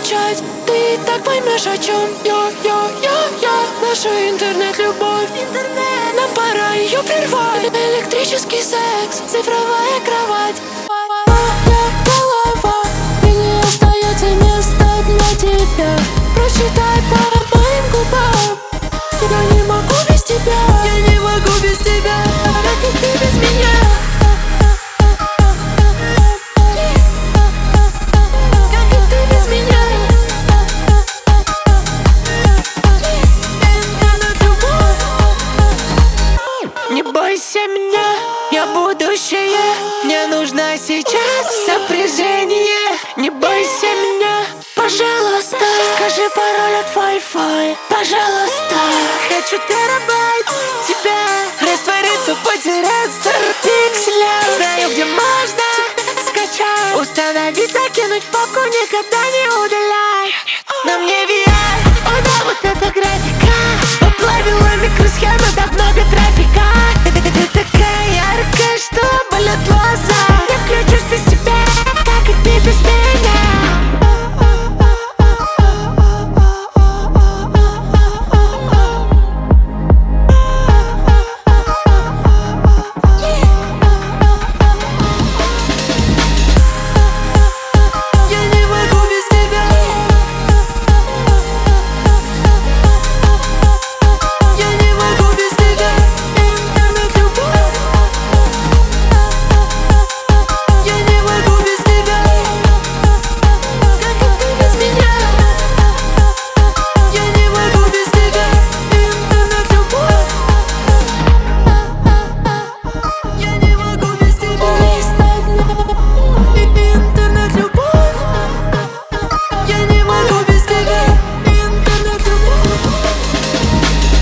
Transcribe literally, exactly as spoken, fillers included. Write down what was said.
начать. Ты и так поймешь, о чем я, я, я, я. Наша интернет-любовь, интернет. Нам пора ее прервать. Электрический секс, цифровая кровать. Моя голова, и не остается места для тебя. Прочитай по моим губам. Я не могу без тебя, я не могу без тебя. Как и ты без меня. Не бойся меня, я будущее. Мне нужно сейчас сопряжение. Не бойся меня, пожалуйста. Скажи пароль от Wi-Fi, пожалуйста. Хочу терабайт тебя, раствориться, потеряться в пикселях. Знаю, где можно скачать, установить, закинуть в папку, никогда не удаляй.